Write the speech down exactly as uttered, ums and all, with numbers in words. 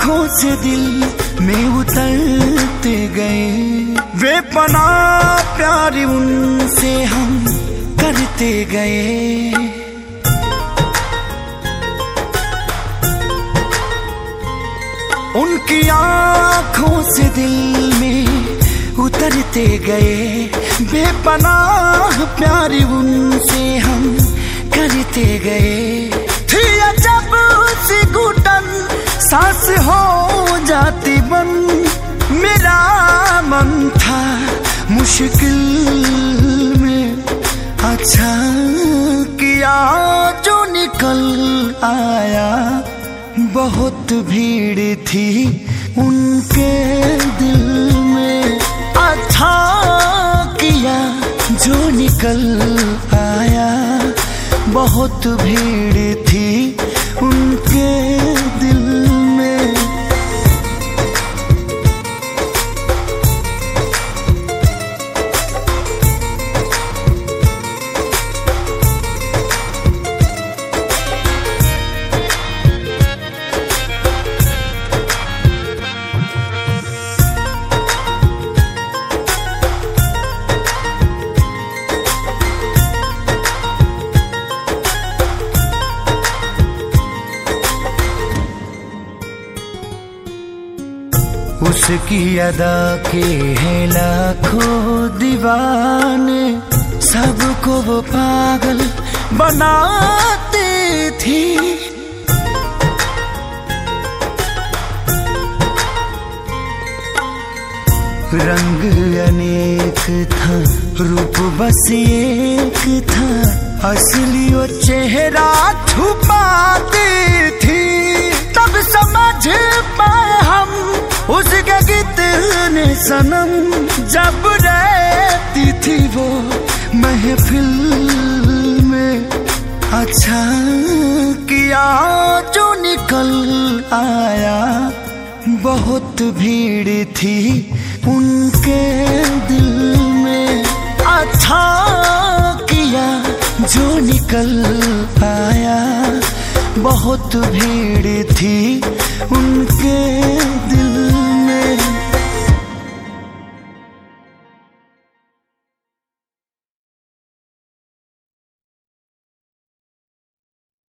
आँखों से दिल में उतरते गए, बेपनाह प्यार उनसे हम करते गए। उनकी आँखों से दिल में उतरते गए, बेपनाह प्यार उनसे हम करते गए। थी अजब सी घुटन सांस हो जाती बंद, मेरा मन था मुश्किल में, अच्छा किया जो निकल आया। बहुत भीड़ थी उनके दिल में, अच्छा किया जो निकल आया। बहुत भीड़ थी उनके दिल में। उसकी अदा के हैं लाखों दीवाने, सबको वो पागल बनाती थी। रंग अनेक था, रूप बस एक था, असली वो चेहरा छुपाती थी। तब समझ पाए हम उसके कितने सनम, जब रहती थी वो महफिल में। अच्छा किया जो निकल आया, बहुत भीड़ थी उनके दिल में। अच्छा किया जो निकल आया, बहुत भीड़ थी उनके दिल में।